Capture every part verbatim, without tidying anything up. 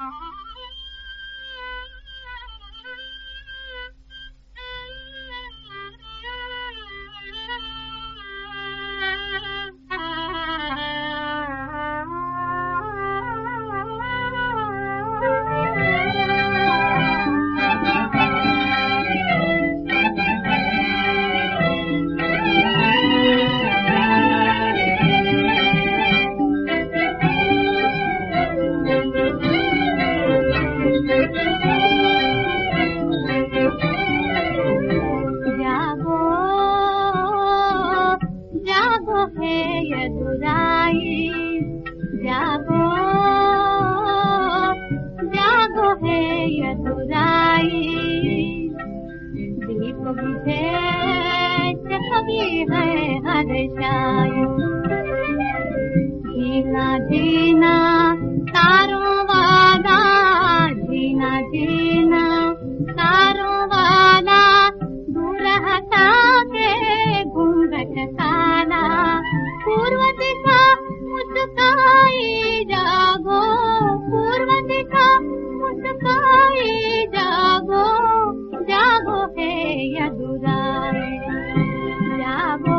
जीना जीना तारों वाला, जीना जीना तारों वाला, दूर हटा के घूंघट काला, पूर्व दिशा मुस्काई जागो, पूर्व दिशा मुस्काई जागो, जागो है यदुराई, जागो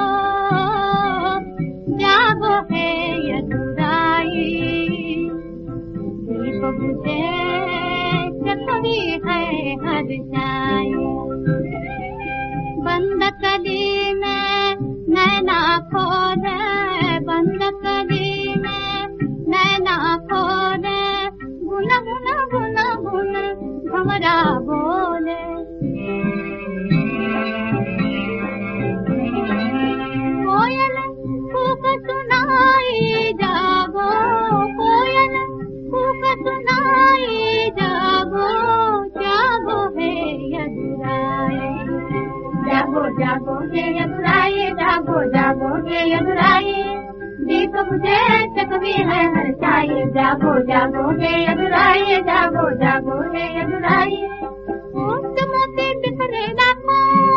जागो है यदुराई, दीप बुझे चकवी है हर छाई, बंद कली में नैना खोले, बंद कली में नैना खोले, गुन गुन गुन गुन भंवरा बोले, कोयल कूक सुनाई जागो, कोयल कूक सुनाई जागो, जागो है यदुराई, जागो जागो है यदुराई, जागो जागो है यदुराई, दीप बुझे चकवी है हर छाई, जागो जागो है यदुराई, जागो जागो है यदुराई, मोती मोती बिखरे लाखों,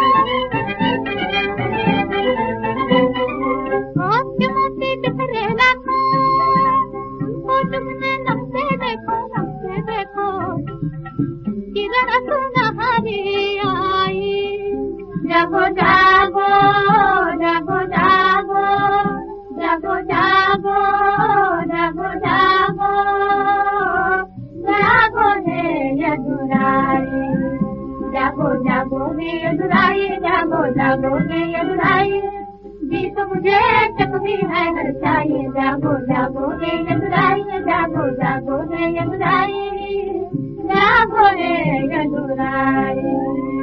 मोती मोती बिखरे लाखों, उनको तुमने नमसे देखो, नमसे देखो, किरण सुनहरी आई, जागो जागो जागो जागो जागो जागो जागो जागो, जागो है यदुराई, जागो जागो है यदुराई, जागो जागो है यदुराई, दीप मुझे चकवी है हर छाई, जागो जागो है यदुराई, जागो जागो है यदुराई, जागो है यदुराई।